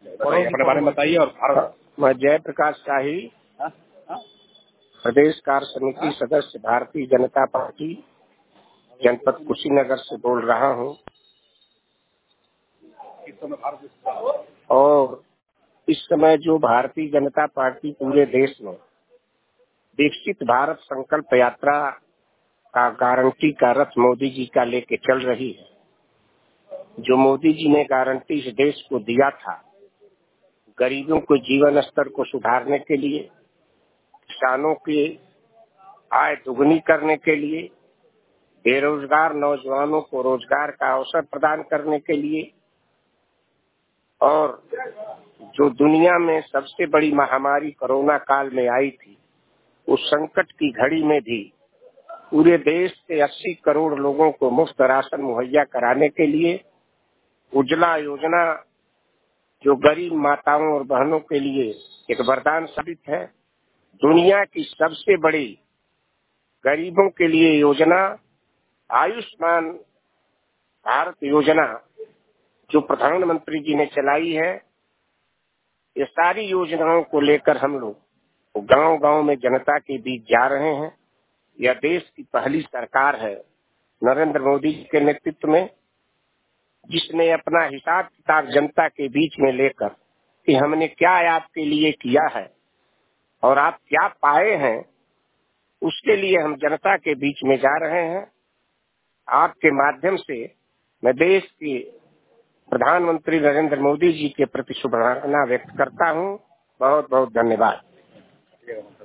अपने बारे में बताइए। और मैं जयप्रकाश शाही, प्रदेश कार्य समिति सदस्य, भारतीय जनता पार्टी, जनपद कुशीनगर से बोल रहा हूँ। और इस समय जो भारतीय जनता पार्टी पूरे देश में विकसित भारत संकल्प यात्रा का गारंटी का रथ मोदी जी का लेके चल रही है, जो मोदी जी ने गारंटी इस देश को दिया था, गरीबों के जीवन स्तर को सुधारने के लिए, किसानों की आय दुगनी करने के लिए, बेरोजगार नौजवानों को रोजगार का अवसर प्रदान करने के लिए, और जो दुनिया में सबसे बड़ी महामारी कोरोना काल में आई थी, उस संकट की घड़ी में भी पूरे देश के 80 करोड़ लोगों को मुफ्त राशन मुहैया कराने के लिए उज्ज्वला योजना, जो गरीब माताओं और बहनों के लिए एक वरदान साबित है, दुनिया की सबसे बड़ी गरीबों के लिए योजना आयुष्मान भारत योजना जो प्रधानमंत्री जी ने चलाई है, ये सारी योजनाओं को लेकर हम लोग गांव-गांव में जनता के बीच जा रहे हैं। यह देश की पहली सरकार है नरेंद्र मोदी जी के नेतृत्व में, जिसने अपना हिसाब किताब जनता के बीच में लेकर कि हमने क्या आपके लिए किया है और आप क्या पाए हैं, उसके लिए हम जनता के बीच में जा रहे हैं। आपके माध्यम से मैं देश के प्रधानमंत्री नरेंद्र मोदी जी के प्रति शुभकामना व्यक्त करता हूं। बहुत बहुत धन्यवाद।